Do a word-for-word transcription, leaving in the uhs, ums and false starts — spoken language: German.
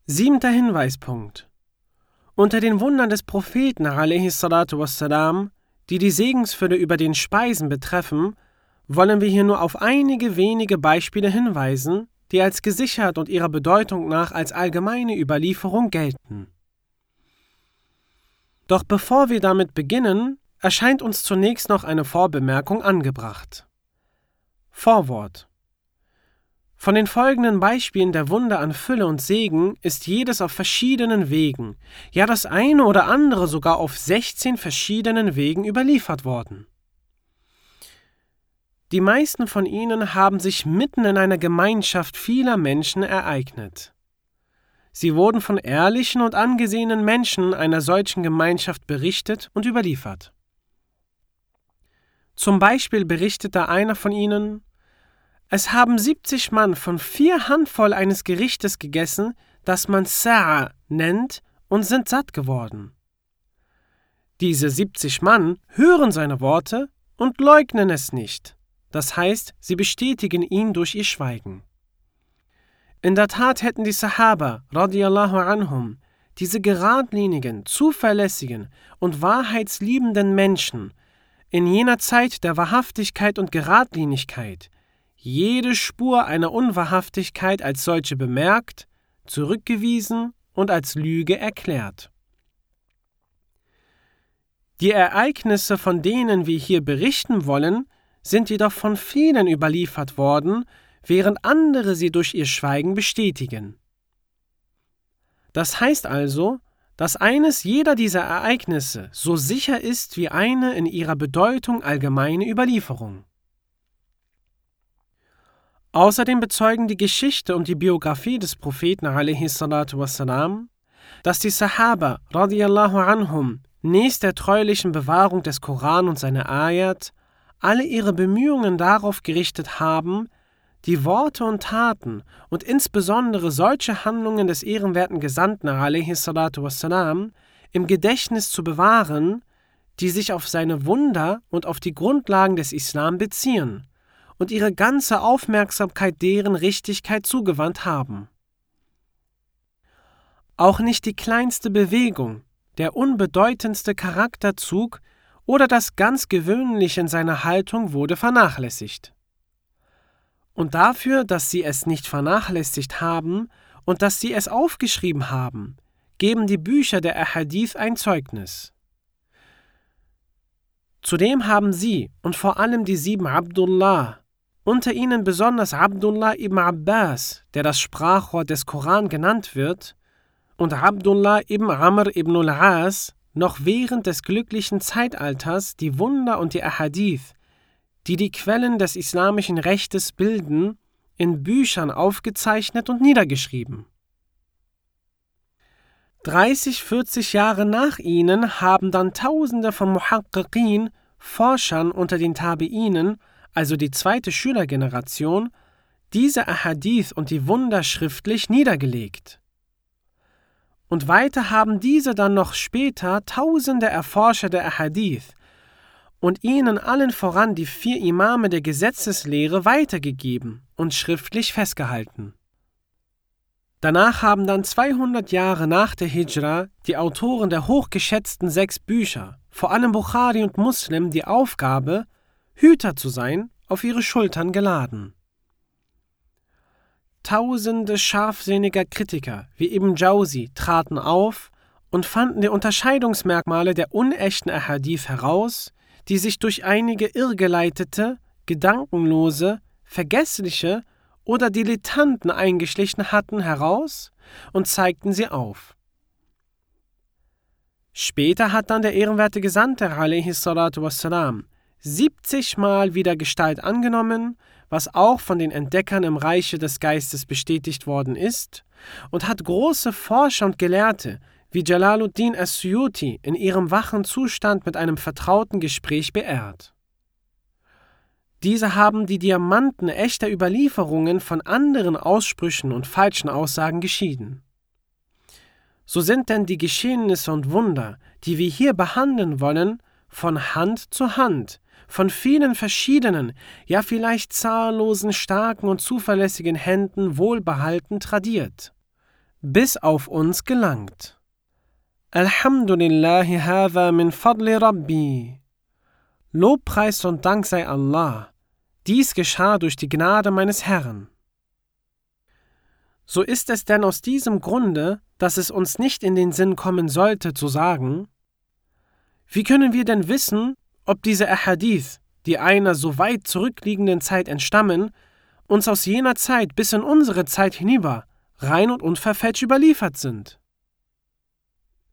Siebter Hinweispunkt. Unter den Wundern des Propheten alaihi salatu wassalam, die die Segensfülle über den Speisen betreffen, wollen wir hier nur auf einige wenige Beispiele hinweisen, die als gesichert und ihrer Bedeutung nach als allgemeine Überlieferung gelten. Doch bevor wir damit beginnen, erscheint uns zunächst noch eine Vorbemerkung angebracht. Vorwort. Von den folgenden Beispielen der Wunder an Fülle und Segen ist jedes auf verschiedenen Wegen, ja das eine oder andere sogar auf sechzehn verschiedenen Wegen überliefert worden. Die meisten von ihnen haben sich mitten in einer Gemeinschaft vieler Menschen ereignet. Sie wurden von ehrlichen und angesehenen Menschen einer solchen Gemeinschaft berichtet und überliefert. Zum Beispiel berichtete einer von ihnen: Es haben siebzig Mann von vier Handvoll eines Gerichtes gegessen, das man Sa'a nennt, und sind satt geworden. Diese siebzig Mann hören seine Worte und leugnen es nicht. Das heißt, sie bestätigen ihn durch ihr Schweigen. In der Tat hätten die Sahaba, radiyallahu anhum, diese geradlinigen, zuverlässigen und wahrheitsliebenden Menschen in jener Zeit der Wahrhaftigkeit und Geradlinigkeit jede Spur einer Unwahrhaftigkeit als solche bemerkt, zurückgewiesen und als Lüge erklärt. Die Ereignisse, von denen wir hier berichten wollen, sind jedoch von vielen überliefert worden, während andere sie durch ihr Schweigen bestätigen. Das heißt also, dass eines jeder dieser Ereignisse so sicher ist wie eine in ihrer Bedeutung allgemeine Überlieferung. Außerdem bezeugen die Geschichte und die Biografie des Propheten alaihi salatu wassalam, dass die Sahaba radiyallahu anhum nächst der treulichen Bewahrung des Koran und seiner Ayat alle ihre Bemühungen darauf gerichtet haben, die Worte und Taten und insbesondere solche Handlungen des ehrenwerten Gesandten alaihi salatu wassalam im Gedächtnis zu bewahren, die sich auf seine Wunder und auf die Grundlagen des Islam beziehen und ihre ganze Aufmerksamkeit deren Richtigkeit zugewandt haben. Auch nicht die kleinste Bewegung, der unbedeutendste Charakterzug oder das ganz Gewöhnliche in seiner Haltung wurde vernachlässigt. Und dafür, dass sie es nicht vernachlässigt haben und dass sie es aufgeschrieben haben, geben die Bücher der Ahadith ein Zeugnis. Zudem haben sie und vor allem die sieben Abdullah, unter ihnen besonders Abdullah ibn Abbas, der das Sprachrohr des Koran genannt wird, und Abdullah ibn Amr ibn al-As, noch während des glücklichen Zeitalters die Wunder und die Ahadith, die die Quellen des islamischen Rechtes bilden, in Büchern aufgezeichnet und niedergeschrieben. dreißig, vierzig Jahre nach ihnen haben dann Tausende von Muhaqqiqin, Forschern unter den Tabi'inen, also die zweite Schülergeneration, diese Ahadith und die Wunder schriftlich niedergelegt. Und weiter haben diese dann noch später tausende Erforscher der Ahadith und ihnen allen voran die vier Imame der Gesetzeslehre weitergegeben und schriftlich festgehalten. Danach haben dann zweihundert Jahre nach der Hijra die Autoren der hochgeschätzten sechs Bücher, vor allem Bukhari und Muslim, die Aufgabe, Hüter zu sein, auf ihre Schultern geladen. Tausende scharfsinniger Kritiker wie Ibn Jauzi traten auf und fanden die Unterscheidungsmerkmale der unechten Ahadith heraus, die sich durch einige irrgeleitete, gedankenlose, vergessliche oder Dilettanten eingeschlichen hatten, heraus und zeigten sie auf. Später hat dann der ehrenwerte Gesandte alaihi salatu wassalam siebzig Mal wieder Gestalt angenommen, was auch von den Entdeckern im Reiche des Geistes bestätigt worden ist, und hat große Forscher und Gelehrte wie Jalaluddin as-Suyuti in ihrem wachen Zustand mit einem vertrauten Gespräch beehrt. Diese haben die Diamanten echter Überlieferungen von anderen Aussprüchen und falschen Aussagen geschieden. So sind denn die Geschehnisse und Wunder, die wir hier behandeln wollen, von Hand zu Hand, von vielen verschiedenen, ja vielleicht zahllosen starken und zuverlässigen Händen wohlbehalten tradiert. bis auf uns gelangt. Alhamdulillahi hadha min fadli Rabbi. Lobpreis und Dank sei Allah. Dies geschah durch die Gnade meines Herrn. So ist es denn aus diesem Grunde, dass es uns nicht in den Sinn kommen sollte, zu sagen: Wie können wir denn wissen, ob diese Ahadith, die einer so weit zurückliegenden Zeit entstammen, uns aus jener Zeit bis in unsere Zeit hinüber rein und unverfälscht überliefert sind?